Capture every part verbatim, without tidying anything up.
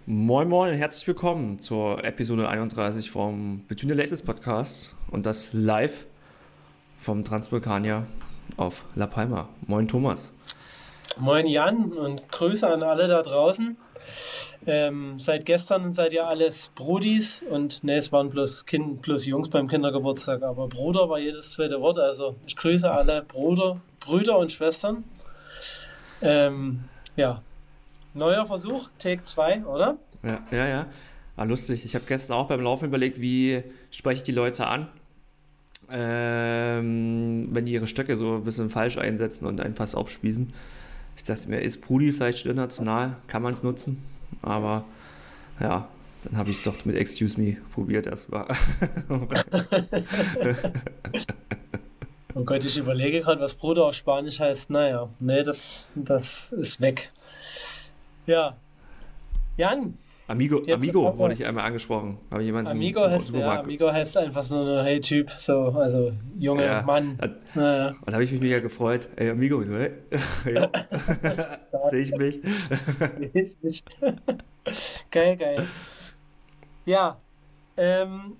Moin Moin und herzlich willkommen zur Episode einunddreißig vom Between the Laces Podcast und das live vom Transvulkanier auf La Palma. Moin Thomas. Moin Jan und Grüße an alle da draußen. Ähm, seit gestern seid ihr alles Brudis und ne, es waren bloß, kind, bloß Jungs beim Kindergeburtstag, aber Bruder war jedes zweite Wort. Also ich grüße alle Bruder, Brüder und Schwestern. Ähm, ja, neuer Versuch, Take zwei, oder? Ja, ja, ja. Ah, lustig. Ich habe gestern auch beim Laufen überlegt, wie spreche ich die Leute an, ähm, wenn die ihre Stöcke so ein bisschen falsch einsetzen und einen fast aufspießen. Ich dachte mir, ist Brudi vielleicht schon international? Kann man es nutzen? Aber ja, dann habe ich es doch mit Excuse Me probiert erstmal. Oh Gott, ich überlege gerade, was Bruder auf Spanisch heißt. Naja, nee, das, das ist weg. Ja, Jan, Amigo, jetzt Amigo aber wurde ich einmal angesprochen. Habe jemanden Amigo im heißt, ja, Supermarkt. Amigo heißt einfach so eine Hey-Typ, so, also Junge, Ja, Mann. da, Naja, und da habe ich mich mega gefreut. Ey, Amigo, so, hey. Ja, sehe ich mich. richtig. Geil, geil. Ja, ähm,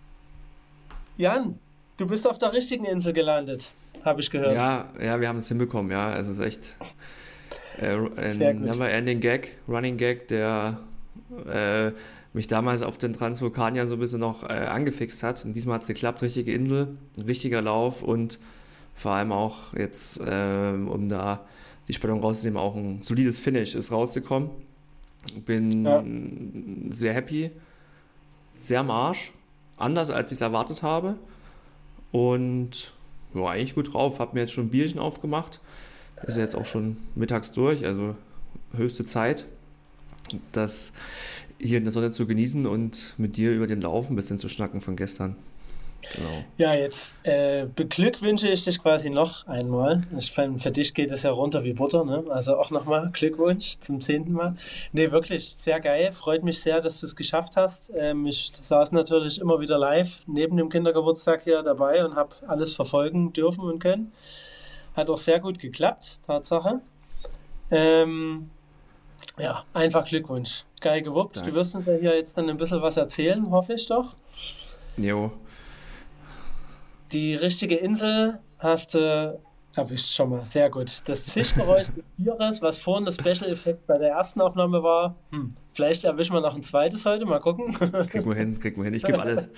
Jan, du bist auf der richtigen Insel gelandet, habe ich gehört. Ja, ja, wir haben es hinbekommen, ja. Es ist echt äh, Sehr ein gut. never-ending Gag, Running Gag, der äh, mich damals auf den Transvulkaniern so ein bisschen noch äh, angefixt hat. Und diesmal hat es geklappt, richtige Insel, richtiger Lauf und vor allem auch jetzt, ähm, um da die Spannung rauszunehmen, auch ein solides Finish ist rausgekommen. Ja, Bin sehr happy, sehr am Arsch, anders als ich es erwartet habe und war eigentlich gut drauf. Hab mir jetzt schon ein Bierchen aufgemacht, ist ja jetzt auch schon mittags durch, also höchste Zeit, das hier in der Sonne zu genießen und mit dir über den Lauf ein bisschen zu schnacken von gestern. Genau. ja, jetzt äh, beglückwünsche ich dich quasi noch einmal. Ich finde, für dich geht es ja runter wie Butter, ne? Also auch nochmal Glückwunsch zum zehnten Mal. Nee, wirklich sehr geil. Freut mich sehr, dass du es geschafft hast. Ähm, ich saß natürlich immer wieder live neben dem Kindergeburtstag hier dabei und habe alles verfolgen dürfen und können. Hat auch sehr gut geklappt, Tatsache. Ähm, ja, einfach Glückwunsch. Geil gewuppt. Du Danke. wirst uns ja hier jetzt dann ein bisschen was erzählen, hoffe ich doch. Jo, Die richtige Insel hast du erwischt schon mal. Sehr gut. Das Zischgeräusch des Tieres, was vorhin das Special-Effekt bei der ersten Aufnahme war, hm, vielleicht erwischen wir noch ein zweites heute, mal gucken. kriegen wir hin, kriegen wir hin. Ich gebe alles.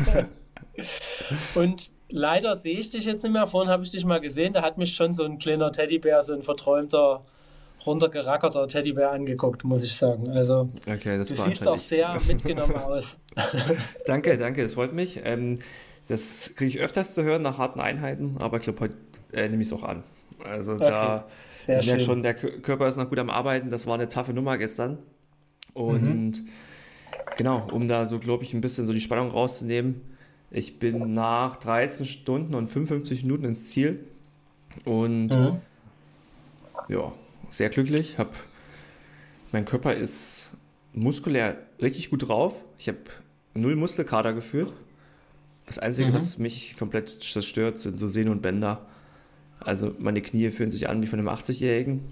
Und leider sehe ich dich jetzt nicht mehr. Vorhin habe ich dich mal gesehen, da hat mich schon so ein kleiner Teddybär, so ein verträumter, runtergerackerter Teddybär angeguckt, muss ich sagen. Also, Okay, du das war siehst auch anscheinend sehr mitgenommen aus. Danke, danke, das freut mich. Ähm, das kriege ich öfters zu hören nach harten Einheiten, aber ich glaube, heute äh, nehme ich es auch an. Also Okay, da, sehr ich merke schön. schon, der Kö- Körper ist noch gut am Arbeiten. Das war eine taffe Nummer gestern. Mhm. Und genau, um da so, glaube ich, ein bisschen so die Spannung rauszunehmen. Ich bin nach dreizehn Stunden und fünfundfünfzig Minuten ins Ziel und Mhm. ja, sehr glücklich. Hab, mein Körper ist muskulär richtig gut drauf. Ich habe null Muskelkater gefühlt. Das Einzige, Mhm. was mich komplett zerstört, sind so Sehnen und Bänder. Also meine Knie fühlen sich an wie von einem achtzig-Jährigen.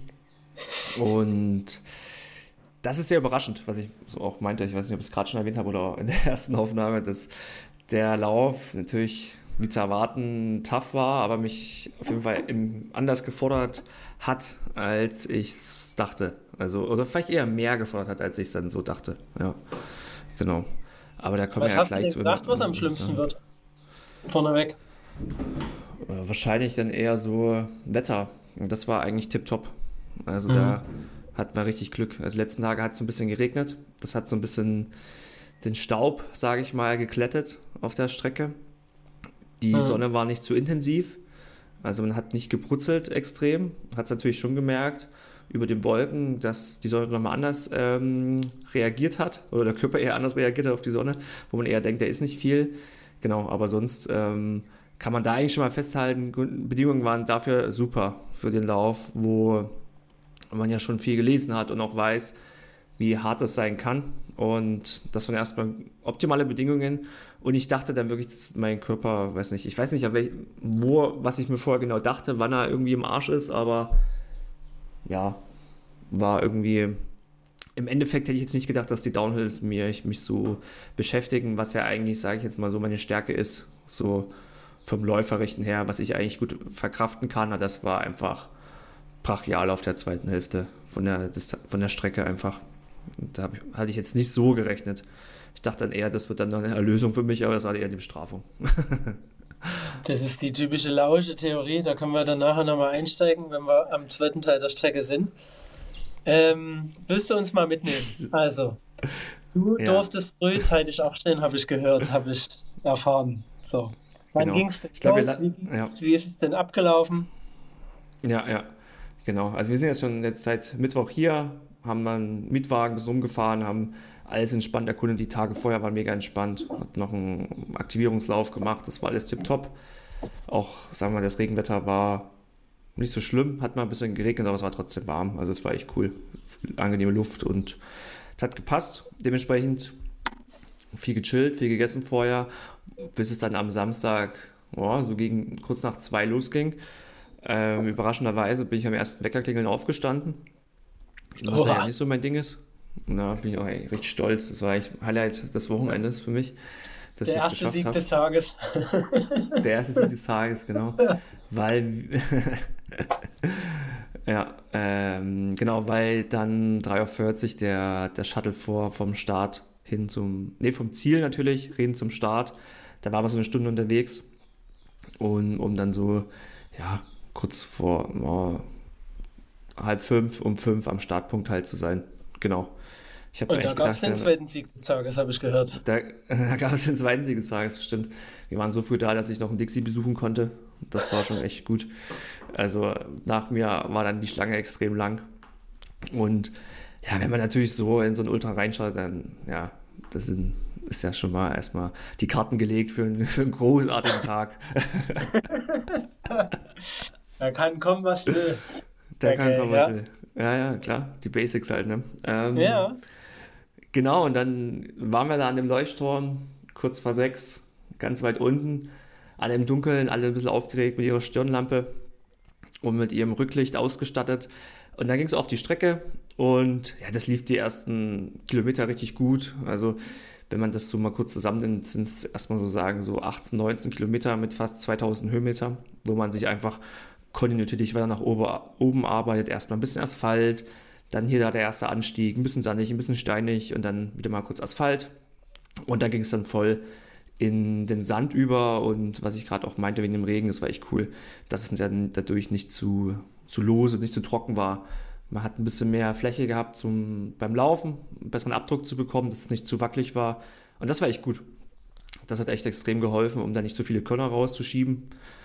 Und das ist sehr überraschend, was ich so auch meinte. Ich weiß nicht, ob ich es gerade schon erwähnt habe oder in der ersten Aufnahme, dass der Lauf natürlich wie zu erwarten tough war, aber mich auf jeden Fall im, anders gefordert hat, als ich es dachte. Also, oder vielleicht eher mehr gefordert hat, als ich es dann so dachte. Ja, genau. Aber da kommen wir Was ja hast du gleich denn zu, wenn gedacht, was wir am so schlimmsten sagen. wird? Vorneweg. Äh, Wahrscheinlich dann eher so Wetter. Und das war eigentlich tipptopp. Also Mhm. da hatten wir richtig Glück. Also die letzten Tage hat es so ein bisschen geregnet. Das hat so ein bisschen den Staub, sage ich mal, geklettet auf der Strecke. Die Mhm. Sonne war nicht zu intensiv. Also man hat nicht gebrutzelt extrem. Hat es natürlich schon gemerkt über den Wolken, dass die Sonne nochmal anders ähm, reagiert hat. Oder der Körper eher anders reagiert hat auf die Sonne. Wo man eher denkt, da ist nicht viel. Genau, aber sonst ähm, kann man da eigentlich schon mal festhalten, Grund- Bedingungen waren dafür super für den Lauf, wo man ja schon viel gelesen hat und auch weiß, wie hart es sein kann. Und das waren erstmal optimale Bedingungen. Und ich dachte dann wirklich, dass mein Körper, weiß nicht, ich weiß nicht, an welch, wo, was ich mir vorher genau dachte, wann er irgendwie im Arsch ist, aber ja, war irgendwie im Endeffekt hätte ich jetzt nicht gedacht, dass die Downhills mir, ich mich so beschäftigen, was ja eigentlich, sage ich jetzt mal so, meine Stärke ist, so vom Läuferrichten her, was ich eigentlich gut verkraften kann. Aber das war einfach brachial auf der zweiten Hälfte von der, von der Strecke einfach. Und da hatte ich jetzt nicht so gerechnet. Ich dachte dann eher, das wird dann noch eine Erlösung für mich, aber das war eher die Bestrafung. Das ist die typische lauische Theorie, da können wir dann nachher nochmal einsteigen, wenn wir am zweiten Teil der Strecke sind. Ähm, willst du uns mal mitnehmen? Also, du Ja, durftest frühzeitig aufstehen, habe ich gehört, habe ich erfahren. So, wann genau. ging es denn Ich glaube, wir, los? la- Wie, ja, ging's, wie ist es denn abgelaufen? ja, ja, genau. Also wir sind jetzt schon jetzt seit Mittwoch hier, haben dann einen Mietwagen bis rumgefahren, haben alles entspannt erkundet. Die Tage vorher waren mega entspannt. Hab noch einen Aktivierungslauf gemacht, das war alles tipptopp. Auch, sagen wir mal, das Regenwetter war nicht so schlimm, hat mal ein bisschen geregnet, aber es war trotzdem warm. Also es war echt cool. Angenehme Luft und es hat gepasst. Dementsprechend viel gechillt, viel gegessen vorher, bis es dann am Samstag, oh, so gegen kurz nach zwei losging. Ähm, überraschenderweise bin ich am ersten Weckerklingeln aufgestanden, was ja Oha, nicht so mein Ding ist. Und da bin ich auch ey, richtig stolz. Das war eigentlich Highlight des Wochenendes für mich, dass ich der das erste geschafft Sieg habe. des Tages. Der erste Sieg des Tages, genau. Weil, ja, ähm, genau, weil dann drei Uhr vierzig der, der Shuttle vor vom Start hin zum, nee, vom Ziel natürlich, hin zum Start. Da waren wir so eine Stunde unterwegs und um dann so, ja, kurz vor oh, halb fünf, um fünf am Startpunkt halt zu sein. Genau. Ich habe mir Und da echt gab es gedacht, den ja, zweiten Sieg des Tages, habe ich gehört. da, da gab es den zweiten Sieg des Tages, stimmt. Wir waren so früh da, dass ich noch einen Dixie besuchen konnte. Das war schon echt gut. Also nach mir war dann die Schlange extrem lang. Und ja, wenn man natürlich so in so ein Ultra reinschaut, dann ja, das sind, ist ja schon mal erstmal die Karten gelegt für, einen- für einen großartigen Tag. Da kann kommen, was will. Da kann Okay, kommen, was ja. will. Ja, ja, klar, die Basics halt, ne? Ähm, Ja. genau, und dann waren wir da an dem Leuchtturm, kurz vor sechs, ganz weit unten, alle im Dunkeln, alle ein bisschen aufgeregt mit ihrer Stirnlampe und mit ihrem Rücklicht ausgestattet. Und dann ging es auf die Strecke und ja, das lief die ersten Kilometer richtig gut. Also wenn man das so mal kurz zusammennimmt, sind es erstmal so sagen, so achtzehn, neunzehn Kilometer mit fast zweitausend Höhenmeter, wo man sich einfach kontinuierlich weiter nach oben, oben arbeitet. Erstmal ein bisschen Asphalt, dann hier da der erste Anstieg, ein bisschen sandig, ein bisschen steinig und dann wieder mal kurz Asphalt. Und dann ging es dann voll in den Sand über und was ich gerade auch meinte wegen dem Regen, das war echt cool, dass es dann dadurch nicht zu, zu lose, nicht zu trocken war. Man hat ein bisschen mehr Fläche gehabt zum, beim Laufen, einen besseren Abdruck zu bekommen, dass es nicht zu wackelig war. Und das war echt gut. Das hat echt extrem geholfen, um da nicht so viele Körner rauszuschieben.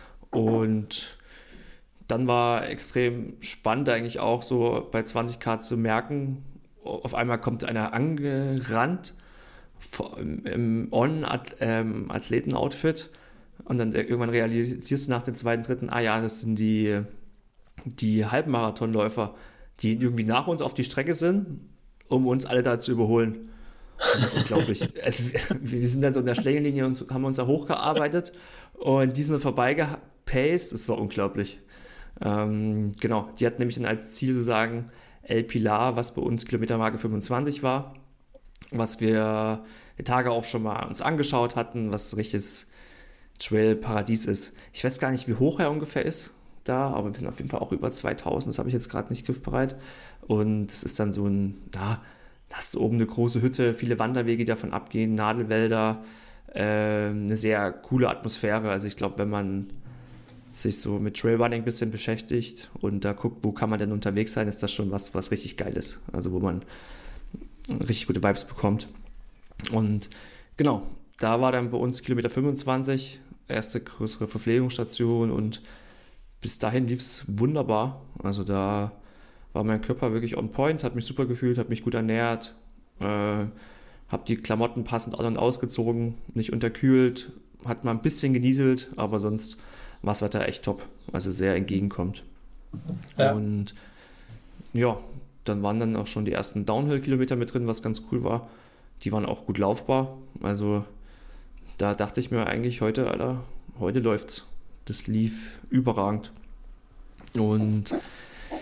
Und dann war extrem spannend eigentlich auch so bei zwanzig Grad zu merken, auf einmal kommt einer angerannt vor- im im On-Athleten-Outfit und dann irgendwann realisierst du nach dem zweiten, dritten, ah ja, das sind die, die Halbmarathonläufer, die irgendwie nach uns auf die Strecke sind, um uns alle da zu überholen. Und das ist unglaublich. Also, wir wir sind dann so in der Schlängenlinie und haben uns da hochgearbeitet und die sind vorbeigepaced, das war unglaublich. Ähm, genau, die hatten nämlich dann als Ziel sozusagen El Pilar, was bei uns Kilometermarke fünfundzwanzig war, was wir die Tage auch schon mal uns angeschaut hatten, was richtiges Trail-Paradies ist. Ich weiß gar nicht, wie hoch er ungefähr ist da, aber wir sind auf jeden Fall auch über zweitausend, das habe ich jetzt gerade nicht griffbereit. Und es ist dann so ein, ja, da hast du oben eine große Hütte, viele Wanderwege, die davon abgehen, Nadelwälder, äh, eine sehr coole Atmosphäre. Also ich glaube, wenn man sich so mit Trailrunning ein bisschen beschäftigt und da guckt, wo kann man denn unterwegs sein, ist das schon was, was richtig geil ist. Also wo man richtig gute Vibes bekommt. Und genau, da war dann bei uns Kilometer fünfundzwanzig, erste größere Verpflegungsstation und bis dahin lief es wunderbar. Also da war mein Körper wirklich on point, hat mich super gefühlt, hat mich gut ernährt, äh, habe die Klamotten passend an- und ausgezogen, nicht unterkühlt, hat mal ein bisschen genieselt, aber sonst war das Wetter echt top, also sehr entgegenkommt. Ja. Und ja, dann waren dann auch schon die ersten Downhill-Kilometer mit drin, was ganz cool war. Die waren auch gut laufbar. Also da dachte ich mir eigentlich heute, Alter, heute läuft's. Das lief überragend. Und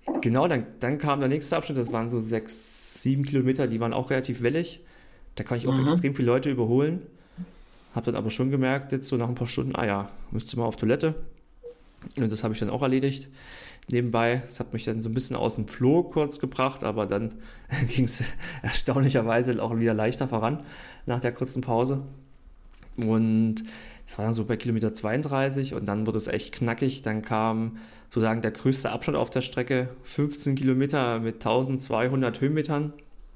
Genau, dann, dann kam der nächste Abschnitt, das waren so sechs, sieben Kilometer, die waren auch relativ wellig. Da kann ich auch Mhm. extrem viele Leute überholen. Hab dann aber schon gemerkt, jetzt so nach ein paar Stunden, ah ja, müsste mal auf Toilette. Und das habe ich dann auch erledigt nebenbei. Das hat mich dann so ein bisschen aus dem Flow kurz gebracht, aber dann ging es erstaunlicherweise auch wieder leichter voran nach der kurzen Pause. Und das war dann so bei Kilometer zweiunddreißig und dann wurde es echt knackig. Dann kam sozusagen der größte Abschnitt auf der Strecke, fünfzehn Kilometer mit eintausendzweihundert Höhenmetern.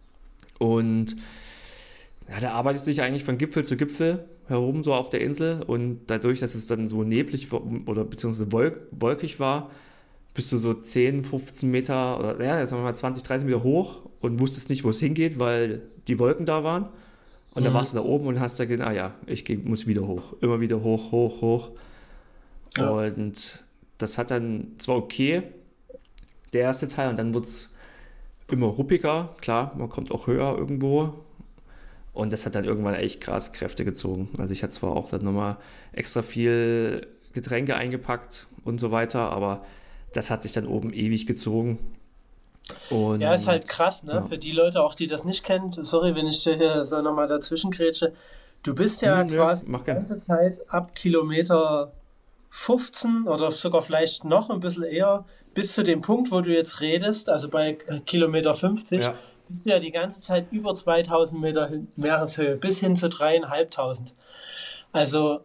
Und ja, da arbeitet sich eigentlich von Gipfel zu Gipfel herum so auf der Insel und dadurch, dass es dann so neblig oder beziehungsweise wolk, wolkig war, bist du so zehn, fünfzehn Meter oder ja, sagen wir mal zwanzig, dreißig Meter hoch und wusstest nicht, wo es hingeht, weil die Wolken da waren. Und dann Mhm. warst du da oben und hast da gedacht, ah ja, ich geh, muss wieder hoch. Immer wieder hoch, hoch, hoch. Ja. Und das hat dann zwar okay, der erste Teil, und dann wird es immer ruppiger. Klar, man kommt auch höher irgendwo. Und das hat dann irgendwann echt krass Kräfte gezogen. Also ich hatte zwar auch dann nochmal extra viel Getränke eingepackt und so weiter, aber das hat sich dann oben ewig gezogen. Ja, ist Und halt krass, ne? ja, Für die Leute auch, die das nicht kennen, sorry, wenn ich dir hier so nochmal dazwischen grätsche. Du bist ja hm, ja, quasi mach die gern. ganze Zeit ab Kilometer fünfzehn oder sogar vielleicht noch ein bisschen eher bis zu dem Punkt, wo du jetzt redest, also bei Kilometer fünfzig, Ja, bist du ja die ganze Zeit über zweitausend Meter Hin- Meereshöhe bis hin zu dreieinhalbtausend. Also,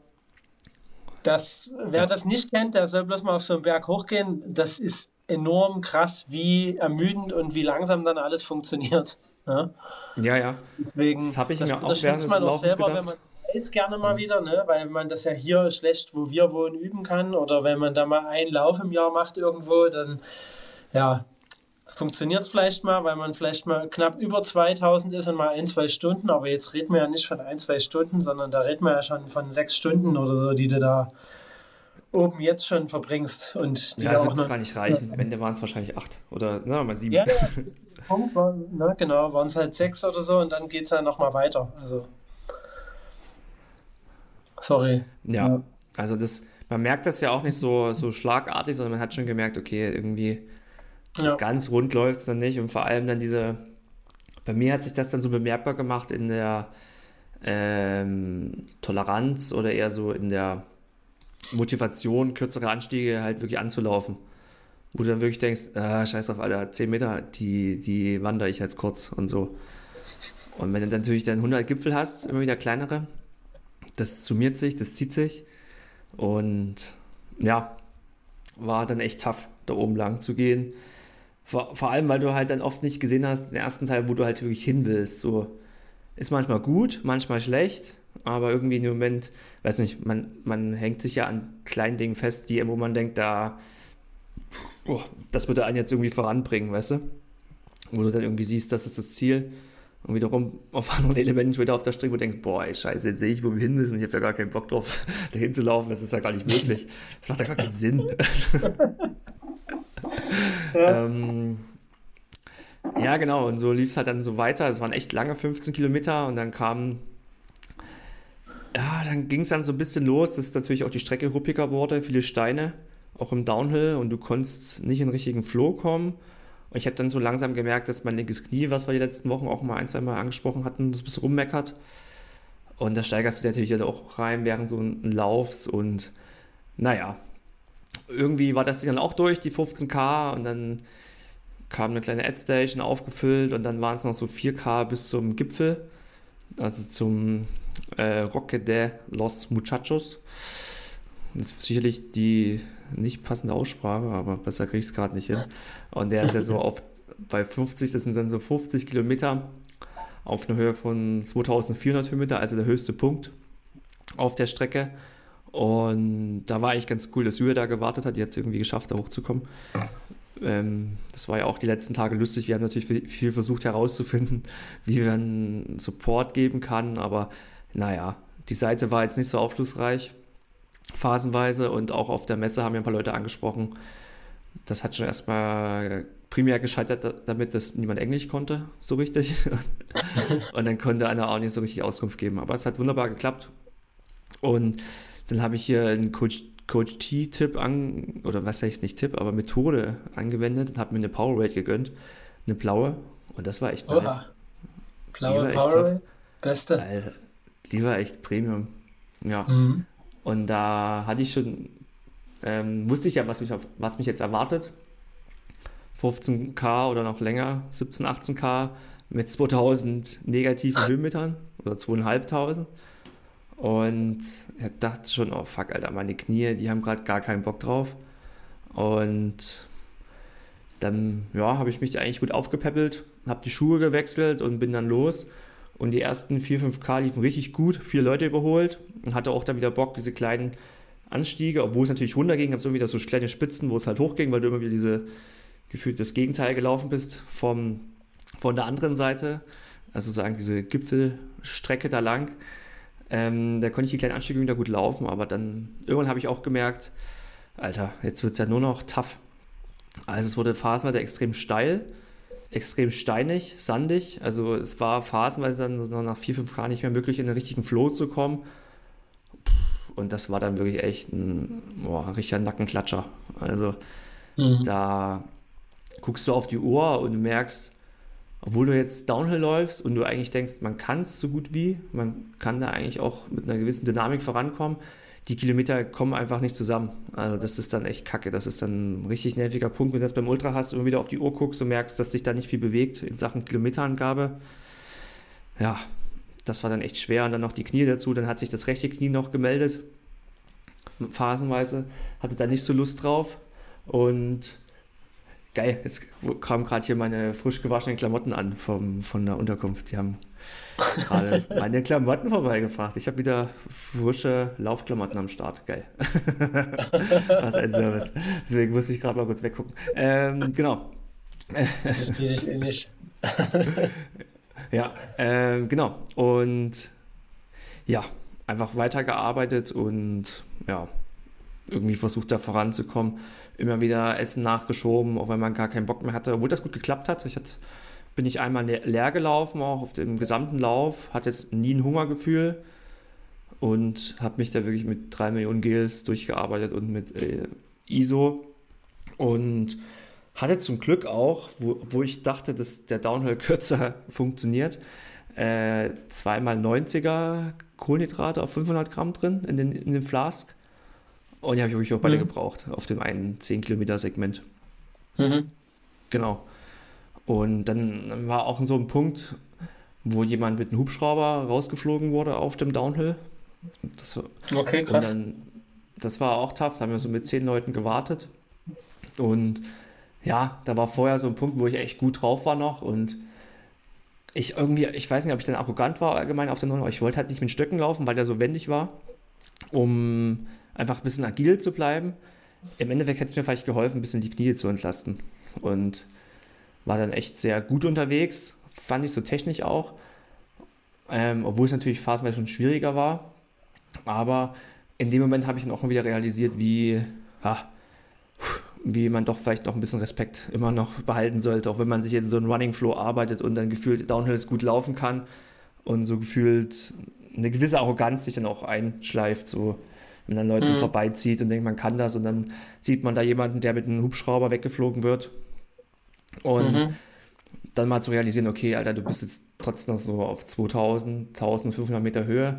das, wer ja, das nicht kennt, der soll bloß mal auf so einen Berg hochgehen. Das ist enorm krass, wie ermüdend und wie langsam dann alles funktioniert. Ja? ja, ja. Das Deswegen, habe ich das mir auch während unterschätzt des man auch Laufens selber, wenn man gedacht. es weiß, gerne mal Hm. wieder, ne? Weil man das ja hier schlecht, wo wir wohnen, üben kann. Oder wenn man da mal einen Lauf im Jahr macht irgendwo, dann ja, funktioniert es vielleicht mal, weil man vielleicht mal knapp über zweitausend ist und mal ein, zwei Stunden. Aber jetzt reden wir ja nicht von ein, zwei Stunden, sondern da reden wir ja schon von sechs Stunden oder so, die du da oben jetzt schon verbringst und die Ja, da auch wird es noch. gar nicht reichen. Am Ende waren es wahrscheinlich acht oder sagen wir mal sieben. Ja, ja, bis zu dem Punkt war, ne, genau, waren es halt sechs oder so und dann geht es ja nochmal weiter. Also, sorry. Ja, Ja. also das, man merkt das ja auch nicht so, so schlagartig, sondern man hat schon gemerkt, okay, irgendwie so Ja. ganz rund läuft es dann nicht und vor allem dann diese, bei mir hat sich das dann so bemerkbar gemacht in der ähm, Toleranz oder eher so in der Motivation, kürzere Anstiege halt wirklich anzulaufen. Wo du dann wirklich denkst, ah, scheiß auf alle zehn Meter, die, die wandere ich jetzt kurz und so. Und wenn du dann natürlich dann hundert Gipfel hast, immer wieder kleinere, das summiert sich, das zieht sich. Und ja, war dann echt tough, da oben lang zu gehen. Vor, vor allem, weil du halt dann oft nicht gesehen hast, den ersten Teil, wo du halt wirklich hin willst. So, ist manchmal gut, manchmal schlecht, aber irgendwie in dem Moment, weiß nicht, man, man hängt sich ja an kleinen Dingen fest, die, wo man denkt, da, oh, das würde einen jetzt irgendwie voranbringen, weißt du? Wo du dann irgendwie siehst, das ist das Ziel. Und wiederum auf anderen Elementen wieder auf der Strecke, wo du denkst, boah, ey, scheiße, jetzt sehe ich, wo wir hin müssen. Ich habe ja gar keinen Bock drauf, dahin zu laufen. Das ist ja gar nicht möglich. Das macht ja gar keinen Sinn. Ja. ähm, ja, genau. Und so lief es halt dann so weiter. Es waren echt lange fünfzehn Kilometer. Und dann kam, ja, dann ging es dann so ein bisschen los, dass natürlich auch die Strecke ruppiger wurde. Viele Steine, auch im Downhill. Und du konntest nicht in den richtigen Flow kommen. Und ich habe dann so langsam gemerkt, dass mein linkes Knie, was wir die letzten Wochen auch mal ein, zwei Mal angesprochen hatten, das ein bisschen rummeckert. Und da steigerst du natürlich halt auch rein während so ein Laufs. Und naja, irgendwie war das Ding dann auch durch, die fünfzehn Kilometer. Und dann kam eine kleine Adstation aufgefüllt. Und dann waren es noch so vier Kilometer bis zum Gipfel. Also zum äh, Roque de los Muchachos. Das ist sicherlich die nicht passende Aussprache, aber besser kriege ich es gerade nicht hin. Und der ist ja so auf, bei fünfzig, das sind dann so fünfzig Kilometer auf einer Höhe von zweitausendvierhundert Höhenmeter, also der höchste Punkt auf der Strecke. Und da war eigentlich ganz cool, dass Julia da gewartet hat, die hat es irgendwie geschafft, da hochzukommen. Ähm, das war ja auch die letzten Tage lustig. Wir haben natürlich viel, viel versucht herauszufinden, wie man Support geben kann, aber naja, die Seite war jetzt nicht so aufschlussreich phasenweise und auch auf der Messe haben ja ein paar Leute angesprochen. Das hat schon erstmal primär gescheitert damit, dass niemand Englisch konnte, so richtig. Und dann konnte einer auch nicht so richtig Auskunft geben. Aber es hat wunderbar geklappt. Und dann habe ich hier einen Coach, Coach T-Tipp an, oder was heißt nicht Tipp, aber Methode angewendet und habe mir eine Powerade gegönnt, eine blaue, und das war echt nice. Oha, Die blaue war echt top. Powerade, beste. Alter, die war echt Premium. Ja. Mhm. Und da hatte ich schon, ähm, wusste ich ja, was mich, auf, was mich jetzt erwartet. fünfzehn Kilometer oder noch länger, siebzehn, achtzehn Kilometer mit zweitausend negativen Höhenmetern oder zweitausendfünfhundert. Und ich dachte schon, oh fuck, Alter, meine Knie, die haben gerade gar keinen Bock drauf. Und dann, ja, habe ich mich eigentlich gut aufgepäppelt, habe die Schuhe gewechselt und bin dann los. Und die ersten vier, fünf Kilometer liefen richtig gut, vier Leute überholt und hatte auch dann wieder Bock, diese kleinen Anstiege, obwohl es natürlich runterging, gab es immer wieder so kleine Spitzen, wo es halt hochging, weil du immer wieder diese, gefühlt das Gegenteil gelaufen bist vom, von der anderen Seite, also sagen diese Gipfelstrecke da lang. Ähm, da konnte ich die kleinen Anstiege wieder gut laufen, aber dann irgendwann habe ich auch gemerkt, Alter, jetzt wird es ja nur noch tough. Also es wurde phasenweise extrem steil, extrem steinig, sandig. Also es war phasenweise dann so nach vier, fünf Kilometer nicht mehr möglich, in den richtigen Flow zu kommen. Und das war dann wirklich echt ein, boah, ein richtiger Nackenklatscher. Also Mhm. da guckst du auf die Uhr und du merkst, obwohl du jetzt Downhill läufst und du eigentlich denkst, man kann es so gut wie, man kann da eigentlich auch mit einer gewissen Dynamik vorankommen, die Kilometer kommen einfach nicht zusammen. Also das ist dann echt kacke, das ist dann ein richtig nerviger Punkt, wenn du das beim Ultra hast, immer wieder auf die Uhr guckst und merkst, dass sich da nicht viel bewegt in Sachen Kilometerangabe. Ja, das war dann echt schwer und dann noch die Knie dazu, dann hat sich das rechte Knie noch gemeldet, phasenweise, hatte da nicht so Lust drauf und geil, jetzt kamen gerade hier meine frisch gewaschenen Klamotten an vom, von der Unterkunft. Die haben gerade meine Klamotten vorbeigebracht. Ich habe wieder frische Laufklamotten am Start. Geil. Was ein Service. Deswegen musste ich gerade mal kurz weggucken. Ähm, genau. Verstehe ich eh nicht. Ja, ähm, genau. Und ja, einfach weitergearbeitet und ja, irgendwie versucht da voranzukommen. Immer wieder Essen nachgeschoben, auch wenn man gar keinen Bock mehr hatte. Obwohl das gut geklappt hat. Ich hatte, bin ich einmal le- leer gelaufen, auch auf dem gesamten Lauf. Hatte jetzt nie ein Hungergefühl und habe mich da wirklich mit drei Millionen Gels durchgearbeitet und mit äh, I S O. Und hatte zum Glück auch, wo, wo ich dachte, dass der Downhill kürzer funktioniert, äh, zweimal neunziger Kohlenhydrate auf fünfhundert Gramm drin in den, in den Flask. Und die habe ich wirklich auch beide Mhm. gebraucht, auf dem einen zehn Kilometer Segment. Mhm. Genau. Und dann war auch so ein Punkt, wo jemand mit einem Hubschrauber rausgeflogen wurde auf dem Downhill. Das, war- Okay, und krass. dann, das war auch tough, da haben wir so mit zehn Leuten gewartet. Und ja, da war vorher so ein Punkt, wo ich echt gut drauf war noch. Und ich irgendwie, ich weiß nicht, ob ich dann arrogant war allgemein auf dem Downhill, aber ich wollte halt nicht mit Stöcken laufen, weil der so wendig war, um einfach ein bisschen agil zu bleiben. Im Endeffekt hätte es mir vielleicht geholfen, ein bisschen die Knie zu entlasten. Und war dann echt sehr gut unterwegs, fand ich so technisch auch, ähm, obwohl es natürlich phasenweise schon schwieriger war. Aber in dem Moment habe ich dann auch mal wieder realisiert, wie, ja, wie man doch vielleicht noch ein bisschen Respekt immer noch behalten sollte, auch wenn man sich jetzt so einen Running Flow arbeitet und dann gefühlt Downhills gut laufen kann und so gefühlt eine gewisse Arroganz sich dann auch einschleift, so wenn dann Leuten Mhm. vorbeizieht und denkt, man kann das und dann sieht man da jemanden, der mit einem Hubschrauber weggeflogen wird und Mhm. dann mal zu realisieren, okay, Alter, du bist jetzt trotzdem noch so auf zweitausend, eintausendfünfhundert Meter Höhe,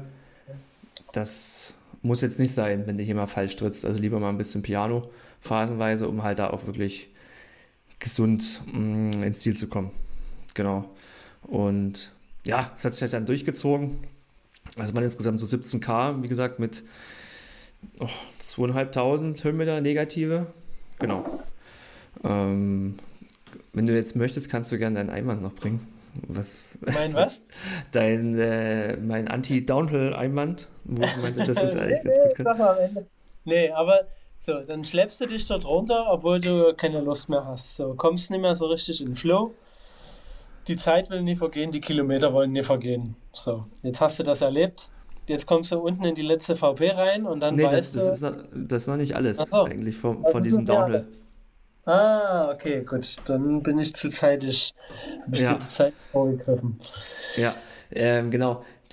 das muss jetzt nicht sein, wenn du hier mal falsch trittst, also lieber mal ein bisschen Piano phasenweise, um halt da auch wirklich gesund mh, ins Ziel zu kommen. Genau. Und ja, es hat sich halt dann durchgezogen. Also man insgesamt so siebzehn Kilometer, wie gesagt, mit oh, zweitausendfünfhundert Höhenmeter negative. Genau. Ähm, wenn du jetzt möchtest, kannst du gerne deinen Einwand noch bringen. Was? Mein was? Dein, äh, mein Anti-Downhill-Einwand, wo ich meinte, das ist Nee, eigentlich ganz nee, gut. sag mal am Ende. Nee, aber so, dann schleppst du dich dort runter, obwohl du keine Lust mehr hast. So, kommst nicht mehr so richtig in den Flow. Die Zeit will nie vergehen, die Kilometer wollen nie vergehen. So, jetzt hast du das erlebt. Jetzt kommst du unten in die letzte V P rein und dann Nee, das, weißt das, du, ist noch, das ist noch nicht alles ach so, eigentlich von, das von ist diesem noch ja. Downhill. Ah, okay, gut. Dann bin ich zu zeitig, habe ich dir Ja, zu zeitig vorgegriffen. ja, ähm, genau.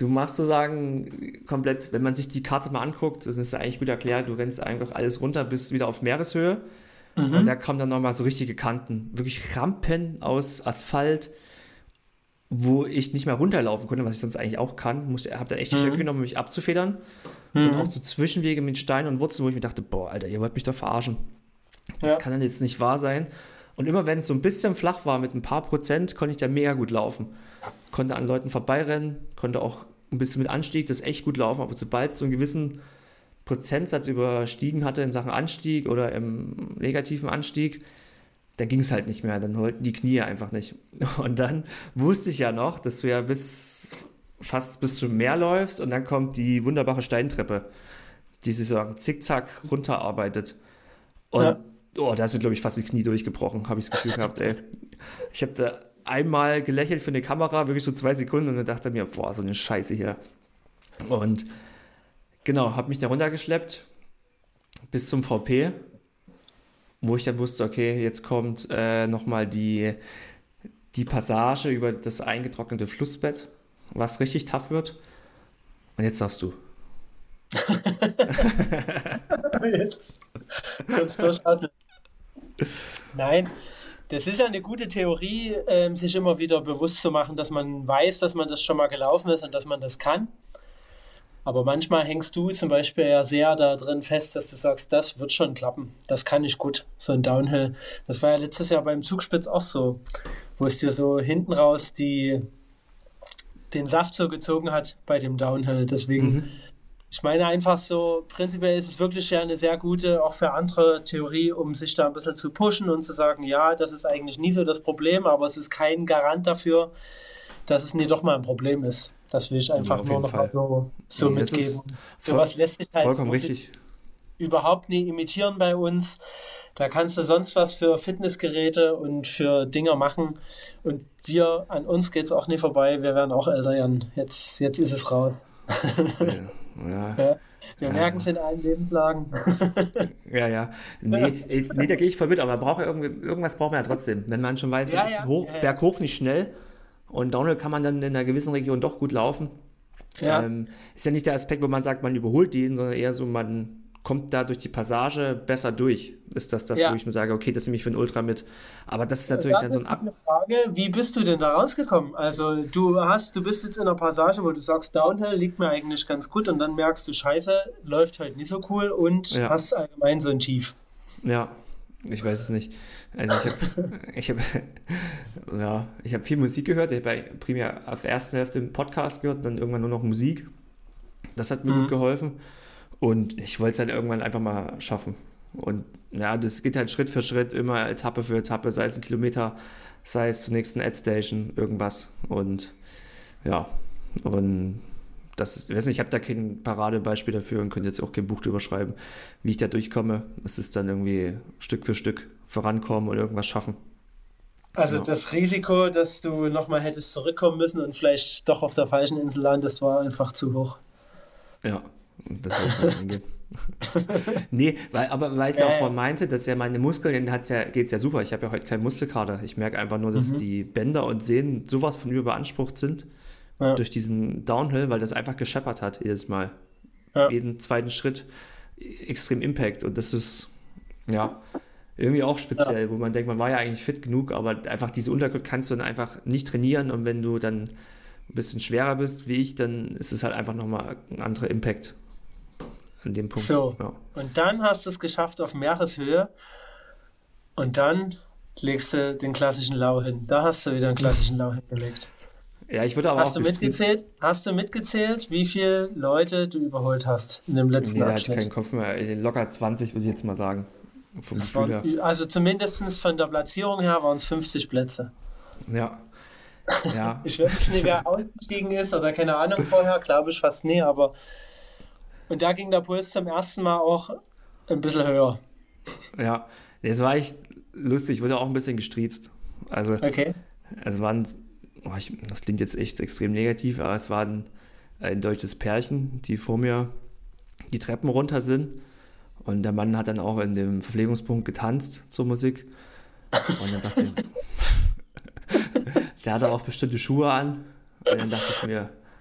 du machst sozusagen komplett, wenn man sich die Karte mal anguckt, das ist ja eigentlich gut erklärt, du rennst einfach alles runter bis wieder auf Meereshöhe mhm. und da kommen dann nochmal so richtige Kanten, wirklich Rampen aus Asphalt, wo ich nicht mehr runterlaufen konnte, was ich sonst eigentlich auch kann. Ich habe da echt die Strecke mhm. genommen, um mich abzufedern mhm. und auch so Zwischenwege mit Steinen und Wurzeln, wo ich mir dachte, boah, Alter, ihr wollt mich doch verarschen. Das ja. kann dann jetzt nicht wahr sein. Und immer wenn es so ein bisschen flach war, mit ein paar Prozent, konnte ich da mega gut laufen. Konnte an Leuten vorbeirennen, konnte auch ein bisschen mit Anstieg, das echt gut laufen. Aber sobald es so einen gewissen Prozentsatz überstiegen hatte in Sachen Anstieg oder im negativen Anstieg, da ging es halt nicht mehr. Dann wollten die Knie einfach nicht. Und dann wusste ich ja noch, dass du ja bis fast bis zum Meer läufst und dann kommt die wunderbare Steintreppe, die sich so zickzack runterarbeitet. Und ja. oh, da ist mir, glaube ich, fast die Knie durchgebrochen, habe ich das Gefühl gehabt, ey. Ich habe da einmal gelächelt für eine Kamera, wirklich so zwei Sekunden und dann dachte mir, boah, so eine Scheiße hier. Und genau, habe mich da runtergeschleppt bis zum V P, wo ich dann wusste, okay, jetzt kommt äh, nochmal die, die Passage über das eingetrocknete Flussbett, was richtig tough wird. Und jetzt darfst du. Kurz durchatmen. Nein, das ist ja eine gute Theorie, ähm, sich immer wieder bewusst zu machen, dass man weiß, dass man das schon mal gelaufen ist und dass man das kann. Aber manchmal hängst du zum Beispiel ja sehr da drin fest, dass du sagst, das wird schon klappen, das kann ich gut, so ein Downhill. Das war ja letztes Jahr beim Zugspitz auch so, wo es dir so hinten raus die, den Saft so gezogen hat bei dem Downhill. Deswegen, mhm. ich meine einfach so, prinzipiell ist es wirklich ja eine sehr gute, auch für andere Theorie, um sich da ein bisschen zu pushen und zu sagen, ja, das ist eigentlich nie so das Problem, aber es ist kein Garant dafür, dass es nie doch mal ein Problem ist. Das will ich einfach ja, nur noch so, so nee, mitgeben. Für was lässt sich halt vollkommen richtig überhaupt nie imitieren bei uns. Da kannst du sonst was für Fitnessgeräte und für Dinger machen. Und wir, an uns geht es auch nie vorbei. Wir werden auch älter, Jan. Jetzt, jetzt ist es raus. Ja, ja. Ja, wir ja. merken es in allen Lebenslagen. Ja, ja. Nee, nee da gehe ich voll mit, aber braucht irgendwas braucht man ja trotzdem. Wenn man schon weiß, ja, ist ja, hoch, ja, ja. berghoch nicht schnell und Downhill kann man dann in einer gewissen Region doch gut laufen. Ja. Ähm, ist ja nicht der Aspekt, wo man sagt, man überholt den, sondern eher so, man kommt da durch die Passage besser durch. Ist das das, Ja. wo ich mir sage, okay, das nehme ich für ein Ultra mit. Aber das ist natürlich Da dann so ein ist Ab... eine Frage, wie bist du denn da rausgekommen? Also du hast, du bist jetzt in einer Passage, wo du sagst, Downhill liegt mir eigentlich ganz gut und dann merkst du, Scheiße, läuft heute nicht so cool und Ja. hast allgemein so ein Tief. Ja, ich weiß es nicht. Also ich habe ich hab, ja, ich hab viel Musik gehört. Ich habe primär auf der ersten Hälfte einen Podcast gehört, dann irgendwann nur noch Musik. Das hat mir Mhm. gut geholfen. Und ich wollte es halt irgendwann einfach mal schaffen. Und ja, das geht halt Schritt für Schritt, immer Etappe für Etappe, sei es ein Kilometer, sei es zur nächsten Ad-Station, irgendwas. Und ja, und das ist, ich weiß nicht, ich habe da kein Paradebeispiel dafür und könnte jetzt auch kein Buch drüber schreiben, wie ich da durchkomme. Es ist dann irgendwie Stück für Stück vorankommen und irgendwas schaffen. Also Ja. das Risiko, dass du nochmal hättest zurückkommen müssen und vielleicht doch auf der falschen Insel landest, war einfach zu hoch. Ja, das soll ich eingehen. Nee, weil, aber weil ich ja Ja, auch ja. vorhin meinte, dass ja meine Muskeln, denen hat's ja, geht's ja super. Ich habe ja heute keinen Muskelkater. Ich merke einfach nur, dass Mhm. die Bänder und Sehnen sowas von überbeansprucht sind Ja. durch diesen Downhill, weil das einfach gescheppert hat jedes Mal. Ja. Jeden zweiten Schritt extrem Impact. Und das ist, ja, irgendwie auch speziell, wo man denkt, man war ja eigentlich fit genug, aber einfach diese Untergrund kannst du dann einfach nicht trainieren und wenn du dann ein bisschen schwerer bist wie ich, dann ist es halt einfach nochmal ein anderer Impact an dem Punkt. So, Ja. und dann hast du es geschafft auf Meereshöhe und dann legst du den klassischen Lau hin. Da hast du wieder einen klassischen Lau hingelegt. Ja, ich würde aber Hast auch du mitgezählt? Hast du mitgezählt, wie viele Leute du überholt hast in dem letzten Nee, da hatte ich Abschnitt? keinen Kopf mehr. Locker zwanzig würde ich jetzt mal sagen. Vom Das Gefühl waren, her. also zumindest von der Platzierung her waren es fünfzig Plätze. Ja. Ja. Ich weiß jetzt nicht, wer ausgestiegen ist oder keine Ahnung vorher, glaube ich fast nie, aber und da ging der Puls zum ersten Mal auch ein bisschen höher. Ja. Das war echt lustig. Ich wurde auch ein bisschen gestriezt. Also, Okay. es waren, oh, ich, das klingt jetzt echt extrem negativ, aber es waren ein deutsches Pärchen, die vor mir die Treppen runter sind. Und der Mann hat dann auch in dem Verpflegungspunkt getanzt zur Musik. Und dann dachte ich, der hatte auch bestimmte Schuhe an. Und dann dachte ich mir,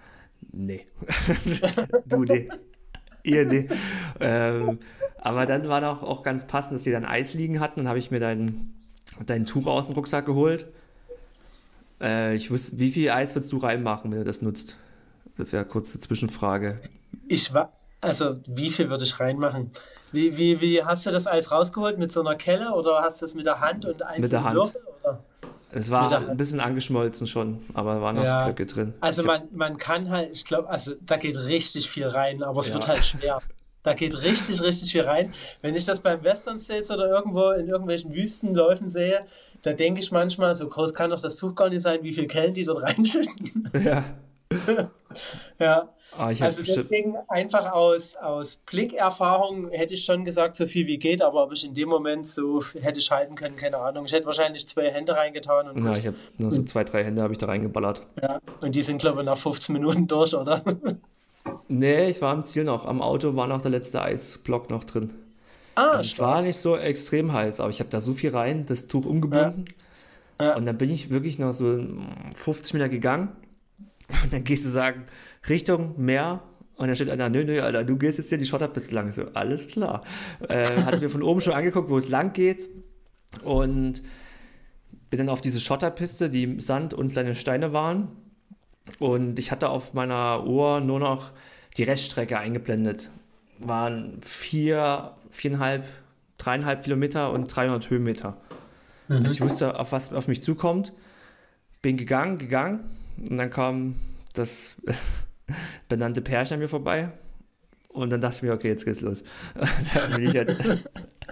nee. Du, nee. Ihr, nee. Ähm, aber dann war doch auch ganz passend, dass die dann Eis liegen hatten. Dann habe ich mir dein, dein Tuch aus dem Rucksack geholt. Äh, ich wusste, wie viel Eis würdest du reinmachen, wenn du das nutzt? Das wäre kurz eine Zwischenfrage. Ich war, also wie viel würde ich reinmachen? Wie, wie, wie hast du das Eis rausgeholt? Mit so einer Kelle oder hast du es mit der Hand und Mit der einzelnen Hand. Würfel? Oder? Es Mit war der ein Hand. bisschen angeschmolzen schon, aber da waren noch Ja. Blöcke drin. Also Ich hab, man, man kann halt, ich glaube, also da geht richtig viel rein, aber es wird ja, halt schwer. Da geht richtig, richtig viel rein. Wenn ich das beim Western States oder irgendwo in irgendwelchen Wüstenläufen sehe, da denke ich manchmal, so groß kann doch das Tuch gar nicht sein, wie viel Kellen die dort reinschütten. ja. Ja, Ah, ich hätte also bestimmt, deswegen einfach aus, aus Blickerfahrung hätte ich schon gesagt, so viel wie geht, aber ob ich in dem Moment so f- hätte schalten können, keine Ahnung. Ich hätte wahrscheinlich zwei Hände reingetan und na, gut. ich habe nur so zwei, drei Hände habe ich da reingeballert. Ja, und die sind, glaube ich, nach fünfzehn Minuten durch, oder? Nee, ich war am Ziel noch. Am Auto war noch der letzte Eisblock noch drin. Ah, Also es war stark. nicht so extrem heiß, aber ich habe da so viel rein, das Tuch Ja, umgebunden. ja. Und dann bin ich wirklich noch so fünfzig Meter gegangen. Und dann gehst du sagen, Richtung Meer. Und dann steht einer, nö, nö, Alter, du gehst jetzt hier die Schotterpiste lang. Ich so, alles klar. Äh, hatte mir von oben schon angeguckt, wo es lang geht. Und bin dann auf diese Schotterpiste, die im Sand und kleine Steine waren. Und ich hatte auf meiner Uhr nur noch die Reststrecke eingeblendet. Waren vier, viereinhalb, dreieinhalb Kilometer und dreihundert Höhenmeter. Also ich Mhm. wusste, auf was auf mich zukommt. Bin gegangen, gegangen. Und dann kam das benannte Pärchen an mir vorbei. Und dann dachte ich mir, okay, jetzt geht's los. Da bin ich halt,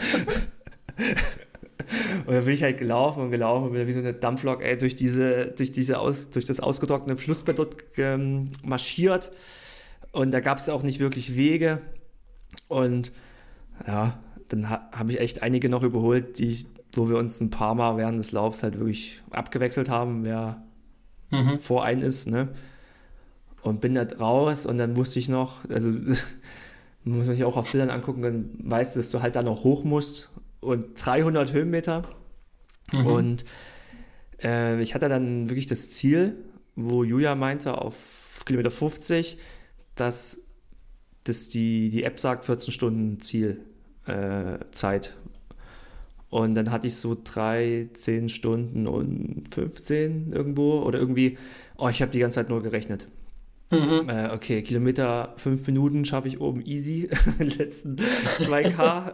und dann bin ich halt gelaufen und gelaufen und bin wie so eine Dampflok, ey, durch diese, durch diese aus, durch das ausgetrocknete Flussbett dort ähm, marschiert. Und da gab es auch nicht wirklich Wege. Und ja, dann ha habe ich echt einige noch überholt, die ich, wo wir uns ein paar Mal während des Laufs halt wirklich abgewechselt haben, wer Mhm. vor ein ist, ne? Und bin da raus und dann wusste ich noch, also man muss sich auch auf Bildern angucken, dann weißt du, dass du halt da noch hoch musst und dreihundert Höhenmeter. Mhm. Und äh, ich hatte dann wirklich das Ziel, wo Julia meinte, auf Kilometer fünfzig, dass, dass die, die App sagt vierzehn Stunden Ziel, äh, Zeit. Und dann hatte ich so drei, zehn Stunden und fünfzehn irgendwo oder irgendwie, oh, ich habe die ganze Zeit nur gerechnet. Mhm. Äh, okay, Kilometer, fünf Minuten schaffe ich oben easy, die letzten zwei Kilometer.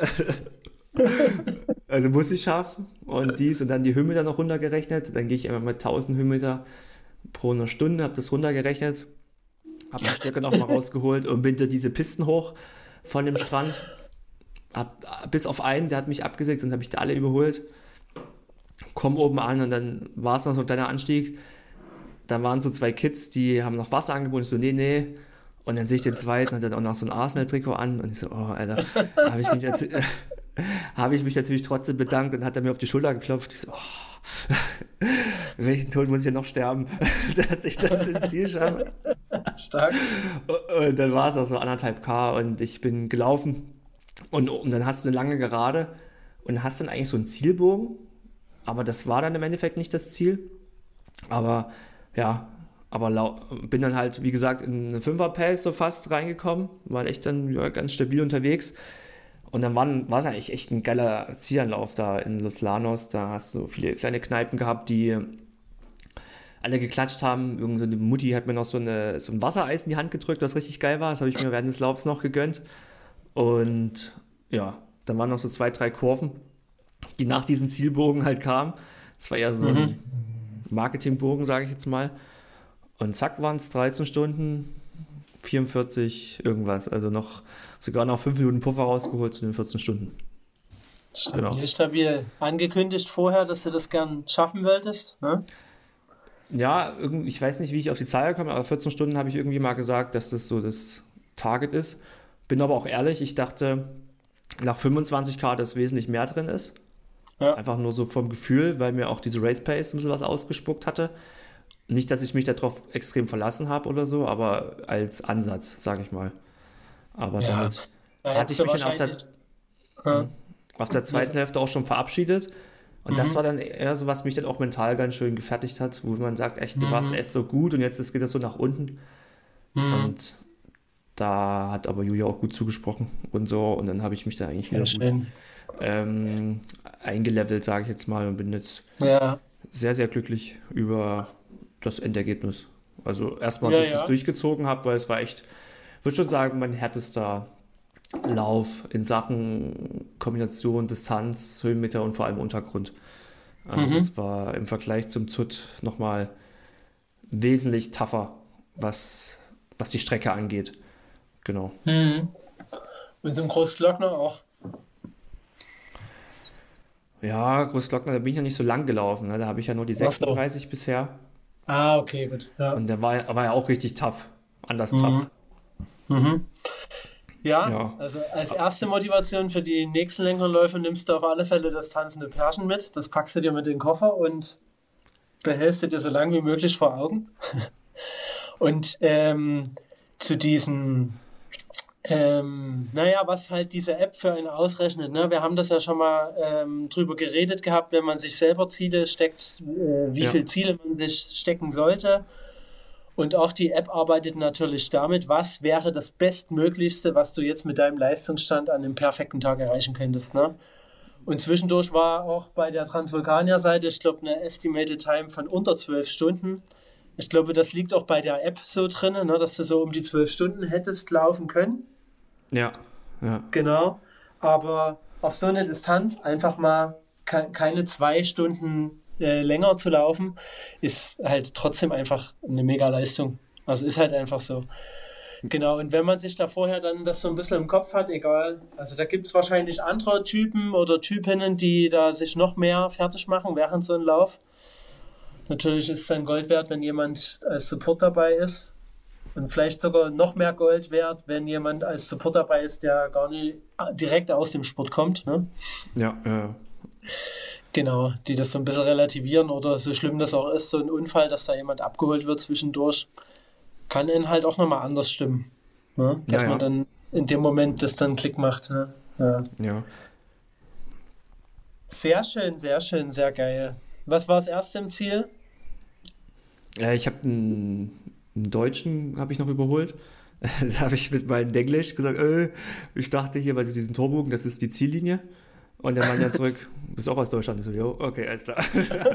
Also muss ich schaffen und dies und dann die Höhenmeter noch runtergerechnet. Dann gehe ich einfach mit tausend Höhenmeter pro einer Stunde, habe das runtergerechnet, habe die Stöcke nochmal rausgeholt und bin da diese Pisten hoch von dem Strand. Hab, bis auf einen, der hat mich abgesägt und habe ich da alle überholt. Komm oben an und dann war es noch so ein kleiner Anstieg. Da waren so zwei Kids, die haben noch Wasser angeboten. Ich so, nee, nee. Und dann sehe ich den zweiten, hat dann auch noch so ein Arsenal-Trikot an. Und ich so, oh, Alter, habe ich mich natu- habe ich mich natürlich trotzdem bedankt und hat er mir auf die Schulter geklopft. Ich so, oh, welchen Tod muss ich ja noch sterben, dass ich das ins Ziel schaffe. Stark. Und dann war es auch so anderthalb K und ich bin gelaufen. Und, und dann hast du eine lange Gerade und hast dann eigentlich so einen Zielbogen. Aber das war dann im Endeffekt nicht das Ziel. Aber ja, aber lau bin dann halt, wie gesagt, in eine Fünfer-Pace so fast reingekommen. War echt dann ja, ganz stabil unterwegs. Und dann war es eigentlich echt ein geiler Zielanlauf da in Los Llanos. Da hast du viele kleine Kneipen gehabt, die alle geklatscht haben. Irgendeine Mutti hat mir noch so, eine, so ein Wassereis in die Hand gedrückt, was richtig geil war. Das habe ich mir während des Laufs noch gegönnt. Und ja, dann waren noch so zwei, drei Kurven, die nach diesem Zielbogen halt kamen. Es war eher so Mhm. ein Marketingbogen, sage ich jetzt mal. Und zack waren es dreizehn Stunden, vierundvierzig irgendwas. Also noch sogar noch fünf Minuten Puffer rausgeholt zu den vierzehn Stunden. Genau. Stabil, stabil. Angekündigt vorher, dass du das gern schaffen wolltest, ne? Ja, irgend- ich weiß nicht, wie ich auf die Zahl gekommen bin, aber vierzehn Stunden habe ich irgendwie mal gesagt, dass das so das Target ist. Bin aber auch ehrlich, ich dachte, nach fünfundzwanzig K, dass wesentlich mehr drin ist. Ja. Einfach nur so vom Gefühl, weil mir auch diese Race Pace ein bisschen was ausgespuckt hatte. Nicht, dass ich mich darauf extrem verlassen habe oder so, aber als Ansatz, sage ich mal. Aber Ja, damit da hatte hättest ich du mich dann auf der, wahrscheinlich. Ja. auf der zweiten Hälfte auch schon verabschiedet. Und das Mhm. war dann eher so, was mich dann auch mental ganz schön gefertigt hat, wo man sagt, echt, du warst Mhm. echt so gut und jetzt geht das so nach unten. Mhm. Und da hat aber Julia auch gut zugesprochen und so. Und dann habe ich mich da eigentlich Sehr wieder gut schön. ähm, eingelevelt, sage ich jetzt mal, und bin jetzt Ja, sehr, sehr glücklich über das Endergebnis. Also erstmal, ja, dass ich es ja. durchgezogen habe, weil es war echt, ich würde schon sagen, mein härtester Lauf in Sachen Kombination, Distanz, Höhenmeter und vor allem Untergrund. Also Mhm. das war im Vergleich zum Z U T nochmal wesentlich tougher, was, was die Strecke angeht. Genau. Mhm. Und zum Großglockner auch. Ja, Großglockner, da bin ich ja nicht so lang gelaufen. Ne? Da habe ich ja nur die Ach so. sechsunddreißig bisher. Ah, okay, gut. Ja. Und der war, war ja auch richtig tough. Anders tough. Mhm. Mhm. Ja, Ja. also als erste Motivation für die nächsten längeren Läufe nimmst du auf alle Fälle das tanzende Pärchen mit. Das packst du dir mit in den Koffer und behältst du dir so lange wie möglich vor Augen. Und ähm, zu diesem, ähm, naja, was halt diese App für einen ausrechnet. Ne? Wir haben das ja schon mal ähm, drüber geredet gehabt, wenn man sich selber Ziele steckt, äh, wie Ja. viele Ziele man sich stecken sollte. Und auch die App arbeitet natürlich damit, was wäre das Bestmöglichste, was du jetzt mit deinem Leistungsstand an dem perfekten Tag erreichen könntest. Ne? Und zwischendurch war auch bei der Transvulkanier-Seite, ich glaube, eine Estimated Time von unter zwölf Stunden. Ich glaube, das liegt auch bei der App so drin, ne, dass du so um die zwölf Stunden hättest laufen können. Ja. Ja. Genau. Aber auf so eine Distanz einfach mal ke keine zwei Stunden äh, länger zu laufen, ist halt trotzdem einfach eine mega Leistung. Also ist halt einfach so. Genau, und wenn man sich da vorher dann das so ein bisschen im Kopf hat, egal, also da gibt es wahrscheinlich andere Typen oder Typinnen, die da sich noch mehr fertig machen während so einem Lauf. Natürlich ist es dann Gold wert, wenn jemand als Support dabei ist. Und vielleicht sogar noch mehr Gold wert, wenn jemand als Support dabei ist, der gar nicht direkt aus dem Sport kommt. Ne? Ja. Ja. Genau, die das so ein bisschen relativieren oder so schlimm das auch ist, so ein Unfall, dass da jemand abgeholt wird zwischendurch, kann ihn halt auch nochmal anders stimmen. Ne? Ja. Dass man Ja. dann in dem Moment das dann Klick macht. Ne? Ja. Ja. Sehr schön, sehr schön, sehr geil. Was war das erste im Ziel? Ja, ich habe einen, einen Deutschen habe ich noch überholt. Da habe ich mit meinem Englisch gesagt, äh, ich dachte hier bei diesem Torbogen, das ist die Ziellinie. Und der meinte dann zurück, du bist auch aus Deutschland. Ich so, jo, okay, alles klar.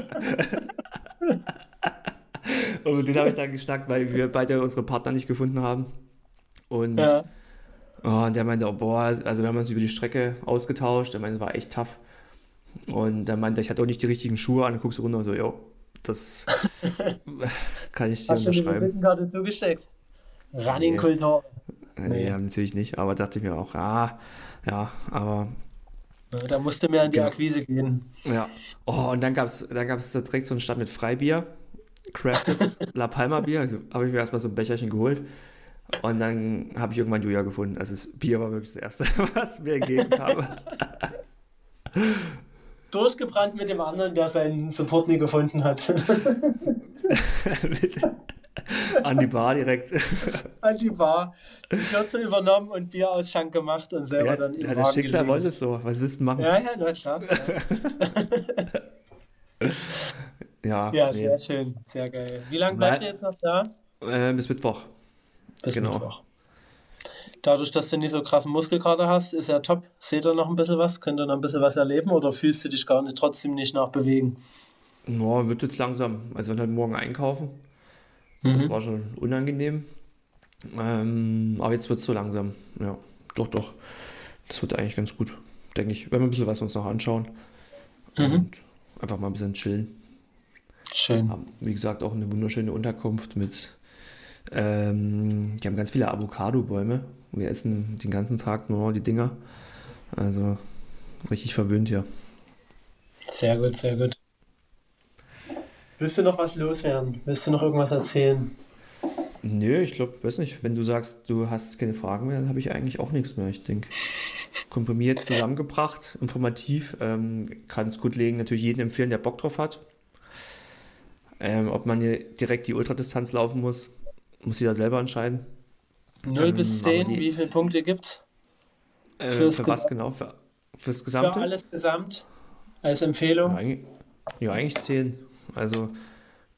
Und mit denen habe ich dann geschnackt, weil wir beide unsere Partner nicht gefunden haben. Und, Ja. oh, und der meinte, oh, boah, also wir haben uns über die Strecke ausgetauscht. Der meinte, es war echt tough. Und der meinte, ich hatte auch nicht die richtigen Schuhe an. Guckst du runter und so, jo, das kann ich dir Hast du eine unterschreiben. Visitenkarte zugesteckt? Nee, Running-Kultur. nee, Nee. ja, natürlich nicht. Aber dachte ich mir auch, ah, ja, aber Ja, da musste mehr in die genau. Akquise gehen. Ja. Oh, und dann gab es dann gab's da direkt so einen Stand mit Freibier, Crafted, La Palma Bier. Also habe ich mir erstmal so ein Becherchen geholt. Und dann habe ich irgendwann Julia gefunden. Also das Bier war wirklich das Erste, was mir gegeben habe. Durchgebrannt mit dem anderen, der seinen Support nie gefunden hat. Mit an die Bar direkt. An die Bar, die Schürze übernommen und Bierausschank gemacht und selber Ja, dann im ja, das Wagen Schicksal wollte gelegen. es so. Was willst du machen? Ja, ja, na klar. Ja, Ja, ja, nee. sehr schön, sehr geil. Wie lange bleibt ihr Weil, jetzt noch da? äh, bis Mittwoch. Bis Genau. Mittwoch. Dadurch, dass du nicht so krassen Muskelkater hast, ist ja top. Seht ihr noch ein bisschen was? Könnt ihr noch ein bisschen was erleben oder fühlst du dich gar nicht, trotzdem nicht nach Bewegen? No, wird jetzt langsam. Also wir waren heute Morgen einkaufen. Das Mhm. war schon unangenehm. Ähm, aber jetzt wird es so langsam. Ja, doch, doch. Das wird eigentlich ganz gut, denke ich. Wenn wir ein bisschen was uns noch anschauen Mhm. und einfach mal ein bisschen chillen. Schön. Haben, wie gesagt, auch eine wunderschöne Unterkunft mit, ähm, die haben ganz viele Avocado-Bäume. Wir essen den ganzen Tag nur die Dinger. Also richtig verwöhnt hier. Sehr gut, sehr gut. Willst du noch was loswerden? Willst du noch irgendwas erzählen? Nö, ich glaube, weiß nicht, wenn du sagst, du hast keine Fragen mehr, dann habe ich eigentlich auch nichts mehr, ich denke. Komprimiert zusammengebracht, informativ, ähm, kann es gut legen, natürlich jedem empfehlen, der Bock drauf hat. Ähm, ob man hier direkt die Ultradistanz laufen muss, muss jeder selber entscheiden. Null bis Ähm, aber zehn, die, wie viele Punkte gibt's äh, fürs für was Gesam- genau? Für, fürs für Gesamte? alles gesamt als Ja, Empfehlung? eigentlich, ja, eigentlich zehn. Also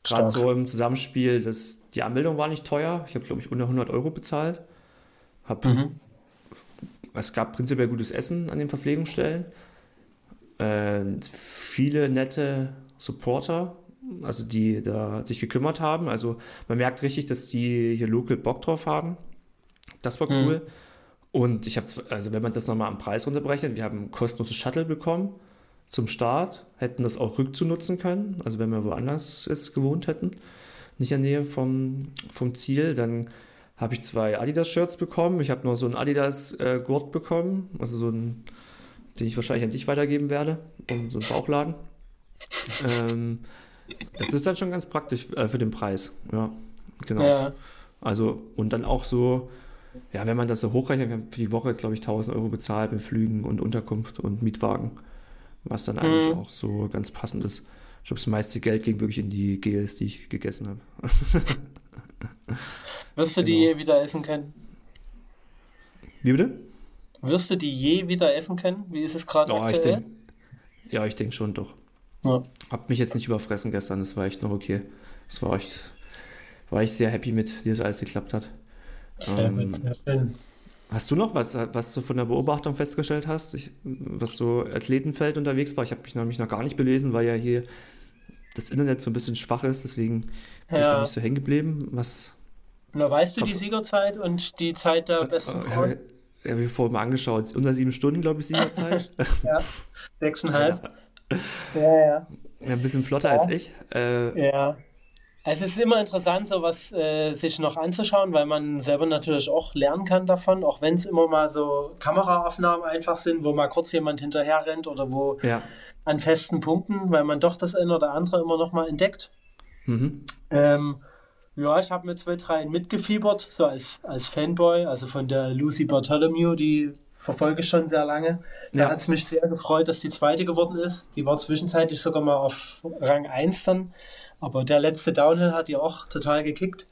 Gerade Stark. so im Zusammenspiel, das, die Anmeldung war nicht teuer. Ich habe, glaube ich, unter hundert Euro bezahlt. Hab, Mhm. Es gab prinzipiell gutes Essen an den Verpflegungsstellen. Äh, viele nette Supporter, also die da sich gekümmert haben. Also man merkt richtig, dass die hier local Bock drauf haben. Das war Mhm. cool. Und ich habe, also wenn man das nochmal am Preis runterberechnet, wir haben ein kostenloses Shuttle bekommen zum Start, hätten das auch rückzunutzen können, also wenn wir woanders jetzt gewohnt hätten, nicht in der Nähe vom, vom Ziel, dann habe ich zwei Adidas-Shirts bekommen, ich habe noch so einen Adidas-Gurt bekommen, also so einen, den ich wahrscheinlich an dich weitergeben werde, und so einen Bauchladen. Ähm, Das ist dann schon ganz praktisch äh, für den Preis, ja, genau. Ja. Also, und dann auch so, ja, wenn man das so hochrechnet, wir haben für die Woche, glaube ich, tausend Euro bezahlt mit Flügen und Unterkunft und Mietwagen, was dann eigentlich Mhm. auch so ganz passend ist. Ich glaube, das meiste Geld ging wirklich in die Gels, die ich gegessen habe. Wirst du die Genau. je wieder essen können? Wie bitte? Wirst du die je wieder essen können? Wie ist es gerade Oh, ich aktuell? denke, ja, ich denke schon doch. Ja, Hab mich jetzt nicht überfressen gestern, das war echt noch okay. Das war echt, war ich sehr happy mit, wie das alles geklappt hat. sehr gut, Ähm, sehr schön. Hast du noch was, was du von der Beobachtung festgestellt hast, ich, was so Athletenfeld unterwegs war? Ich habe mich nämlich noch gar nicht belesen, weil ja hier das Internet so ein bisschen schwach ist, deswegen bin ich da nicht Ja, so hängen geblieben. Was na, weißt du die gab's? Siegerzeit und die Zeit der Äh, besten äh, Frauen? ich habe mir vorhin mal angeschaut, unter sieben Stunden, glaube ich, Siegerzeit. Ja, Ja, sechseinhalb. Ja, ja. ja, ein bisschen flotter als Ja, ich. Äh, ja. Es ist immer interessant, sowas äh, sich noch anzuschauen, weil man selber natürlich auch lernen kann davon, auch wenn es immer mal so Kameraaufnahmen einfach sind, wo mal kurz jemand hinterher rennt oder wo ja, an festen Punkten, weil man doch das eine oder andere immer noch mal entdeckt. mhm. Ähm, ja, ich habe mit zwei, drei mitgefiebert, so als, als Fanboy, also von der Lucy Bartholomew, die verfolge ich schon sehr lange. Da hat Ja, es mich sehr gefreut, dass die zweite geworden ist. Die war zwischenzeitlich sogar mal auf Rang eins dann, aber der letzte Downhill hat die auch total gekickt.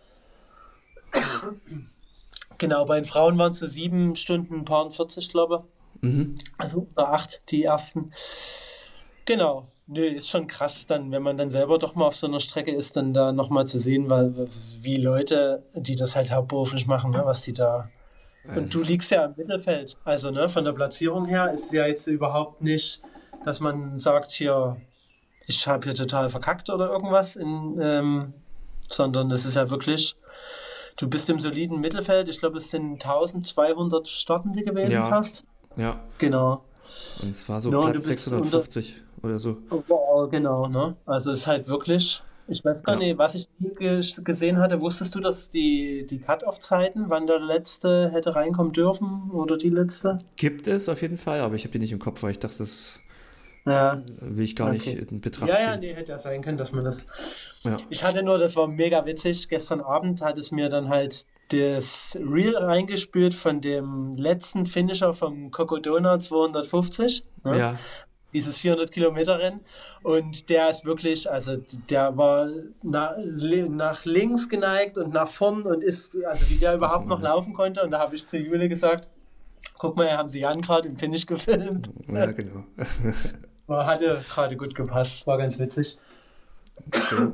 Genau, bei den Frauen waren es so sieben Stunden, ein paar und vierzig, glaube mhm. ich. Also unter acht, die ersten. Genau. Nö, ist schon krass dann, wenn man dann selber doch mal auf so einer Strecke ist, dann da nochmal zu sehen, weil wie Leute, die das halt hauptberuflich machen, ne, was die da. Ja, Und es du ist, liegst ja im Mittelfeld. Also, ne, von der Platzierung her ist ja jetzt überhaupt nicht, dass man sagt, hier, ich habe hier total verkackt oder irgendwas, in, ähm, sondern es ist ja wirklich, du bist im soliden Mittelfeld. Ich glaube, es sind eintausendzweihundert Startende gewesen ja, fast. ja. Genau. Und es war so No, und du Platz bist unter, sechshundertfünfzig oder so. oh, wow, genau, ne? Also es ist halt wirklich, ich weiß gar Ja. nicht, was ich nie ge gesehen hatte. Wusstest du, dass die, die Cut-Off-Zeiten, wann der letzte hätte reinkommen dürfen oder die letzte? Gibt es auf jeden Fall, aber ich habe die nicht im Kopf, weil ich dachte, das Ja, will ich gar nicht okay. in Ja, Betracht ja, ziehen. nee, hätte ja sein können, dass man das. Ja, Ich hatte nur, das war mega witzig. Gestern Abend hat es mir dann halt das Reel reingespült von dem letzten Finisher vom Cocodona zweihundertfünfzig, ne? ja, Dieses vierhundert Kilometer Rennen. Und der ist wirklich, also der war na, li- nach links geneigt und nach vorn und ist, also wie der ach überhaupt noch Mann. laufen konnte. Und da habe ich zu Jule gesagt, guck mal, haben sie Jan gerade im Finish gefilmt. Ja, genau. War, hatte gerade gut gepasst, war ganz witzig. Schön.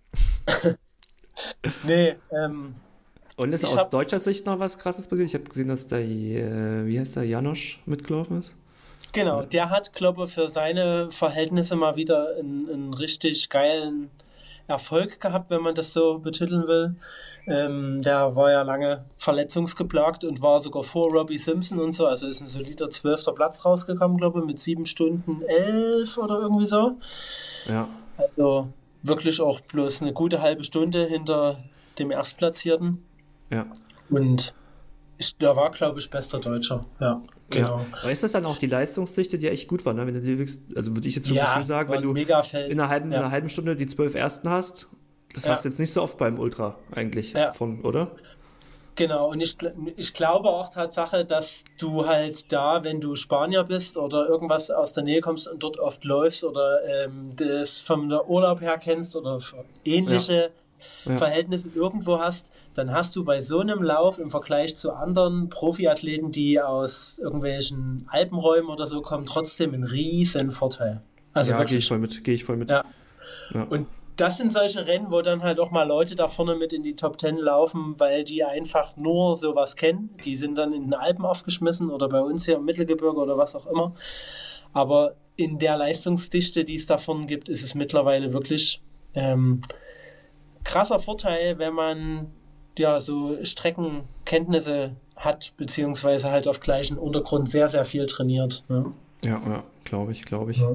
Nee, ähm, Und ist ich aus habe, deutscher Sicht noch was Krasses passiert? Ich habe gesehen, dass da, äh, wie heißt der, Janosch mitgelaufen ist. genau, Oder? der hat, glaube ich, für seine Verhältnisse mal wieder einen, einen richtig geilen Erfolg gehabt, wenn man das so betiteln will. Ähm, der war ja lange verletzungsgeplagt und war sogar vor Robbie Simpson und so, also ist ein solider zwölfter Platz rausgekommen, glaube ich, mit sieben Stunden elf oder irgendwie so. Ja, Also wirklich auch bloß eine gute halbe Stunde hinter dem Erstplatzierten. ja, Und ich, der war, glaube ich, bester Deutscher. Ja, ja. genau. Aber ist das dann auch die Leistungsdichte, die echt gut war, ne? Wenn du dir wirklich, also würde ich jetzt vom Gefühl Ja, sagen, war wenn ein du Megafeld. in einer halben, in Ja, einer halben Stunde die zwölf Ersten hast, das hast du ja, jetzt nicht so oft beim Ultra eigentlich ja. von, oder? Genau, und ich, gl- ich glaube auch Tatsache, dass du halt da, wenn du Spanier bist oder irgendwas aus der Nähe kommst und dort oft läufst oder ähm, das vom Urlaub her kennst oder f- Ja, ähnliche ja, Verhältnisse irgendwo hast, dann hast du bei so einem Lauf im Vergleich zu anderen Profiathleten, die aus irgendwelchen Alpenräumen oder so kommen, trotzdem einen riesen Vorteil. Also ja, gehe ich wirklich. voll mit, gehe ich voll mit. Ja. Ja, Und das sind solche Rennen, wo dann halt auch mal Leute da vorne mit in die Top Ten laufen, weil die einfach nur sowas kennen. Die sind dann in den Alpen aufgeschmissen oder bei uns hier im Mittelgebirge oder was auch immer. Aber in der Leistungsdichte, die es da vorne gibt, ist es mittlerweile wirklich ähm, krasser Vorteil, wenn man ja so Streckenkenntnisse hat, beziehungsweise halt auf gleichem Untergrund sehr, sehr viel trainiert. Ne? Ja, ja, glaube ich, glaube ich. Ja.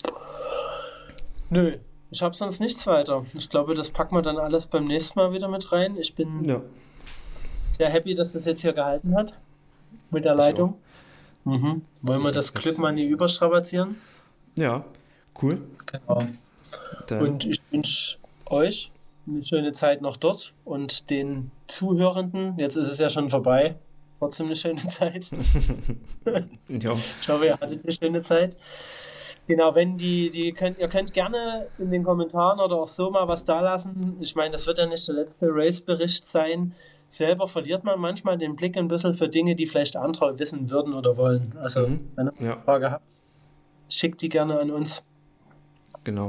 Nö, ich habe sonst nichts weiter. Ich glaube, das packen wir dann alles beim nächsten Mal wieder mit rein. Ich bin Ja, sehr happy, dass das jetzt hier gehalten hat mit der ich auch. Leitung. Mhm. Wollen wir Ich das erst recht. Glück mal nie überstrapazieren? Ja, cool. Genau. Dann, Und ich wünsche euch eine schöne Zeit noch dort und den Zuhörenden, jetzt ist es ja schon vorbei, trotzdem eine schöne Zeit. ja, Ich hoffe, ihr hattet eine schöne Zeit. Genau, wenn die, die könnt, ihr könnt gerne in den Kommentaren oder auch so mal was da lassen. Ich meine, das wird ja nicht der letzte Race-Bericht sein. Selber verliert man manchmal den Blick ein bisschen für Dinge, die vielleicht andere wissen würden oder wollen. Also, Mhm. wenn ihr eine ja, Frage habt, schickt die gerne an uns. genau.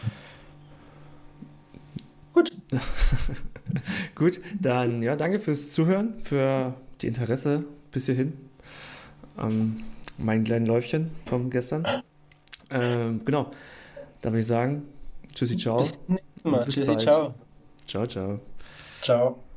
Gut, Gut, dann ja, danke fürs Zuhören, für die Interesse bis hierhin. Ähm, mein kleinen Läufchen von gestern. Ähm, genau, da würde ich sagen, tschüssi, ciao bis zum nächsten Mal. und bis Tschüssi, bald. ciao. Ciao, ciao. Ciao.